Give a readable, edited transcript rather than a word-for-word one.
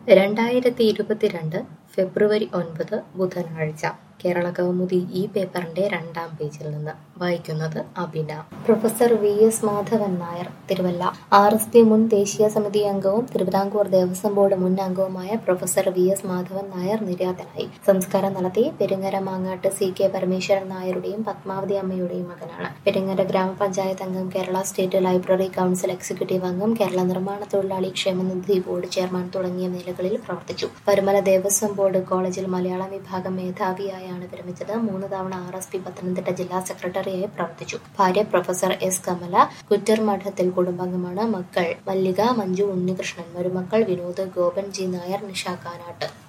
2022 ഫെബ്രുവരി 9 ബുധനാഴ്ച കേരളകൗമുദി ഈ പേപ്പറിന്റെ 2-ാം പേജിൽ നിന്ന് വായിക്കുന്നത് Abina. Professor V S. Madhavan Nair Thiruvalla. RSP മുൻ ദേശീയ സമിതി അംഗവും തിരുവിതാംകൂർ ദേവസ്വം ബോർഡ് മുൻ അംഗവുമായ പ്രൊഫസർ വി.എസ്. മാധവൻ നായർ നിര്യാതനായി. സംസ്കാരം നടത്തി. പെരിങ്ങര മാങ്ങാട്ട് C.K. പരമേശ്വരൻ നായരുടെയും പത്മാവതി അമ്മയുടെയും മകനാണ്. പെരിങ്ങര ഗ്രാമപഞ്ചായത്ത് അംഗം, Kerala state library council executive അംഗം, കേരള നിർമ്മാണ തൊഴിലാളി ക്ഷേമനിധി ബോർഡ് ചെയർമാൻ തുടങ്ങിയ നിലകളിൽ പ്രവർത്തിച്ചു. പരുമല ദേവസ്വം ബോർഡ് കോളേജിൽ മലയാളം വിഭാഗം മേധാവിയായാണ് വിരമിച്ചത്. 3 തവണ RSP പത്തനംതിട്ട ജില്ലാ സെക്രട്ടറിയായി പ്രവർത്തിച്ചു. ഭാര്യ പ്രൊഫസർ S. കമല കുറ്റർമഠത്തിൽ കുടുംബാംഗമാണ്. മക്കൾ മല്ലിക, മഞ്ജു, ഉണ്ണികൃഷ്ണൻ. മരുമക്കൾ വിനോദ്, ഗോപൻ G. നായർ, നിഷ കാനാട്ട്.